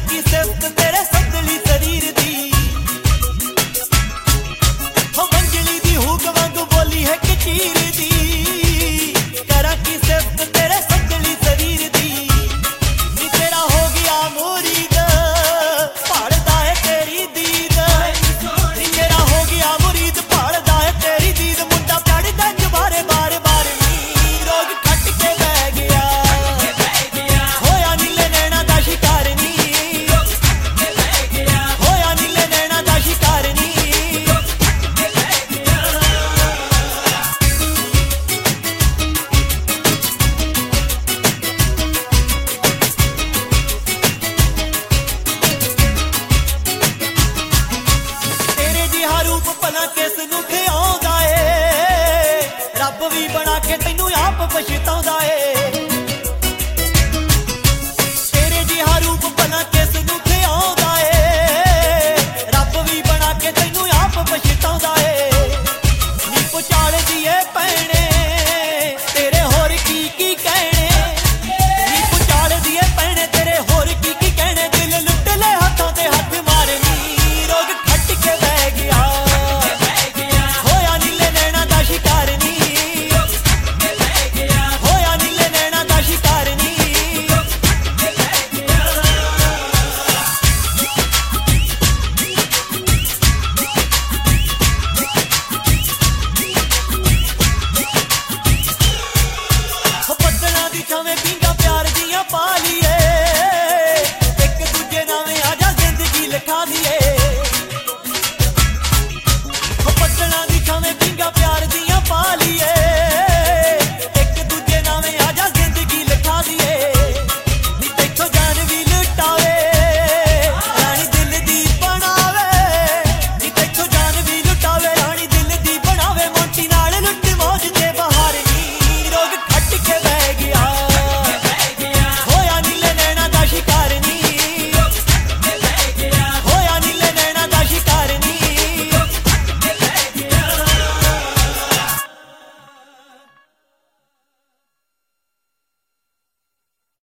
की सिफ्त तेरे संदली शरीर दी, हो मंजली दी हुक वांगू बोली है कचीर दी। करा की सिफ्त तेरे संदली शरीर दी, नी तेरा हो गया मुरीद भाड़दा है तेरी दीद, नी तेरा हो गया मुरीद भाड़दा है तेरी दीद। मुंडा चढ़दा जबारे बार बार नी रोग खट के बह गया, होया नीले नैना दा शिकार नी, होया नीले नैना दा शिकार नी। तेरे जिहा रूप भला किस नूं खिआउंदा ए, रब भी बना के तैनूं आप पछता